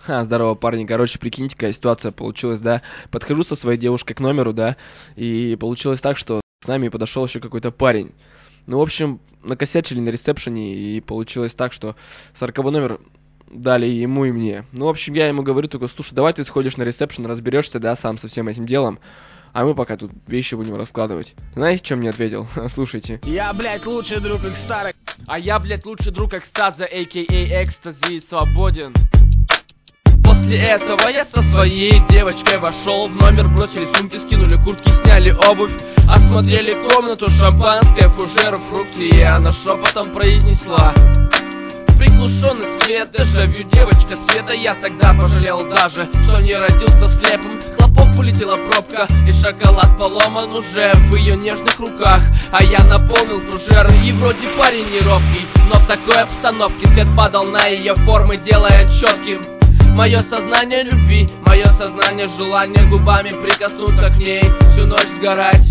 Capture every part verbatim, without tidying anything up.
Ха, здорово, парни. Короче, прикиньте, какая ситуация получилась, да. Подхожу со своей девушкой к номеру, да, и получилось так, что с нами подошел еще какой-то парень. Ну, в общем, накосячили на ресепшене, и получилось так, что сороковой номер дали ему и мне. Ну, в общем, я ему говорю только: слушай, давай ты сходишь на ресепшен, разберешься, да, сам со всем этим делом, а мы пока тут вещи будем раскладывать. Знаете, что мне ответил? Слушайте. Я, блядь, лучший друг экстара. А я, блядь, лучший друг экстаза, а.к.а. экстази, свободен. После этого я со своей девочкой вошел в номер, бросили сумки, скинули куртки, сняли обувь, осмотрели комнату, шампанское, фужеры, фрукты, и она шепотом произнесла: приглушенный свет, дежавю, девочка Света. Я тогда пожалел даже, что не родился слепым. Хлопок, улетела пробка, и шоколад поломан уже в ее нежных руках. А я наполнил фужеры, и вроде парень не робкий, но в такой обстановке свет падал на ее формы, делая четким мое сознание любви, мое сознание желания губами прикоснуться к ней, всю ночь сгорать.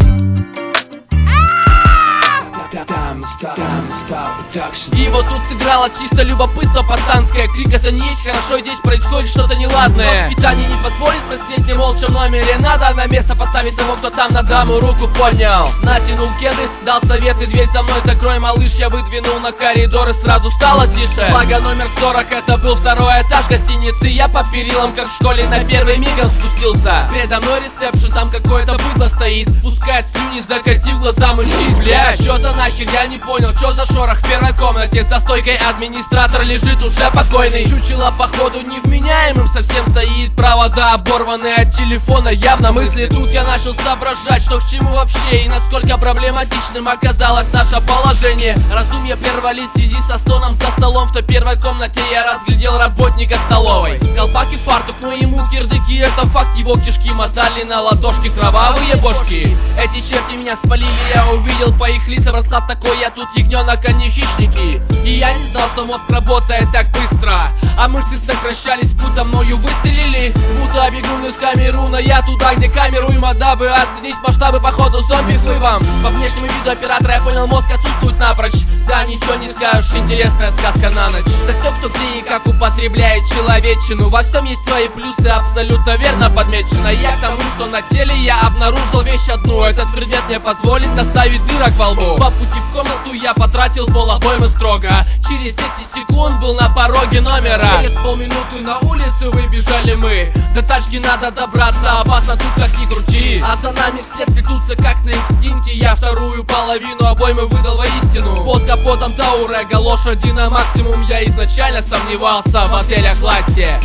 И вот тут сыграло чисто любопытство пацанское. Крик: это не есть хорошо, здесь происходит что-то неладное. Воспитание не позволит просидеть не молча в номере. Надо на место поставить того, кто там на даму руку поднял. Натянул кеды, дал советы: дверь за мной закрой, малыш. Я выдвинул на коридор, и сразу стало тише. Благо номер сорок, это был второй этаж гостиницы. Я по перилам, как в школе, на первый мигом спустился. Предо мной ресепшн, там какое-то быдло стоит, пускает слюни, закатив глаза мужчин. Бля, что за нахер, я не понял, что за шорох в первой комнате. За стойкой администратор лежит уже покойный. Чучело походу невменяемым совсем стоит. Провода оборваны от телефона, явно мысли. Тут я начал соображать, что к чему вообще, и насколько проблематичным оказалось наше положение. Раздумья прервались в связи со стоном за столом. В той первой комнате я разглядел работника столовой. Колпак и фартук, но ему кирдыки, это факт. Его кишки мотали на ладошки кровавые бошки. Эти черти меня спалили, я увидел по их лицам расклад такой: я тут ягненок, а не хищники. И я не знал, что мозг работает так быстро, а мышцы сокращались, будто мною выстрелили. Будто бегун из Камеруна, я туда, где камеруемо, дабы оценить масштабы походу зомби хлывом. По внешнему виду оператора я понял, мозг отсутствует напрочь. Да, ничего не скажешь, интересная сказка на ночь. Да все, кто где и как употребляет человечину, во всем есть свои плюсы, абсолютно верно подмечено. Я к тому, что на теле я обнаружил вещь одну. Этот предмет мне позволит доставить дырок во лбу. По пути в комнату я потратил пол обоймы строго. Через десять секунд был на пороге номера. Через полминуты на улицу выбежали мы. До тачки надо добраться, опасно тут как ни крути. А за нами вслед плетутся как на инстинкте. Я вторую половину обоймы выдал воистину. Под капотом Таурега, лошади на максимум. Я изначально сомневался в отелях Лассе.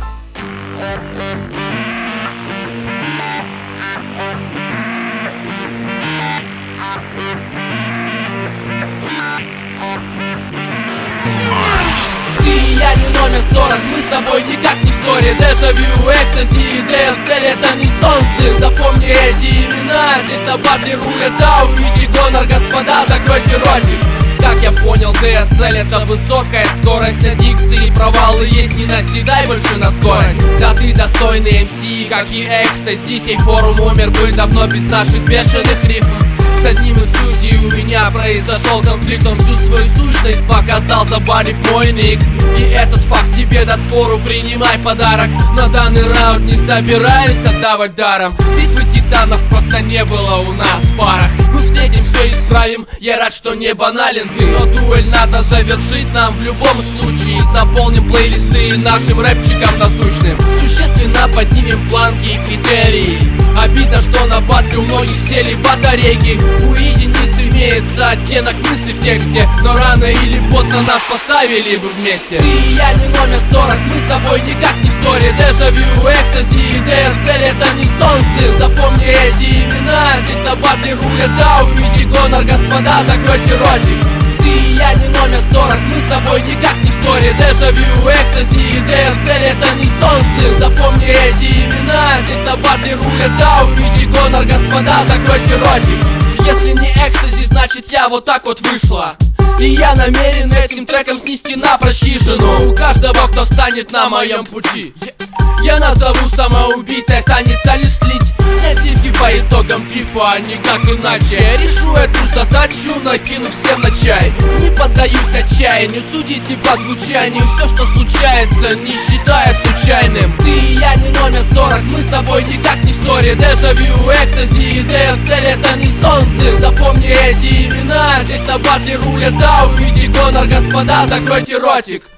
Ты и я не номер сорок, мы с тобой никак не в ссоре. Дежавю, экстази и ди эс эль — это не солнце. Запомни эти имена, здесь на базе рулят ау и Гонор, господа, закройте ротик. Как я понял, ди эс эль — это высокая скорость, а дикции и провалы есть, не наседай больше на скорость. Да ты достойный эм си, как и экстази. Сей форум умер бы давно без наших бешеных рифм. С одним из судей у меня произошел конфликт. Он всю свою сущность показал, забарив мой ник. И этот факт тебе даст фору, принимай подарок. Но данный раунд не собираюсь отдавать даром. Битвы титанов просто не было у нас в парах. Мы встретим, все исправим, я рад, что не банален ты. Но дуэль надо завершить нам в любом случае. Наполним плейлисты нашим рэпчиком насущным. Существенно поднимем планки и критерии. Обидно, что на батле у многих сели батарейки. У единиц имеется оттенок мысли в тексте, но рано или поздно нас поставили бы вместе. Ты и я не номер сорок, мы с тобой никак не в ссоре. Дежавю, экстази и ди эс эль — это не солнце. Запомни эти имена, здесь на батле рулят ау и Гонор, господа, закройте ротик. Ты и я не номер сорок, мы с тобой никак не в ссоре. Дежавю, экстази и ди эс эль — это не солнце. Запомни эти имена, здесь на батле рулят ау и Гонор, господа, закройте ротик. Если не экстази, значит я вот так вот вышла. И я намерен этим треком снести напрочь хижину у каждого, кто встанет на моем пути. Я назову самоубийцей, останется лишь слить стильки по итогам пифа, а никак иначе. Решу эту задачу, накину всем на чай. Не поддаюсь отчаянию, судите по звучанию. Все, что случается, не считая случайно. случайным. Ты и я не номер сорок, мы с тобой никак не в ссоре. Дежавю, экстази и ди эс эль это не сон, сын. Запомни эти имена, здесь на батле рулят Дау и Дигонор, господа, закройте ротик.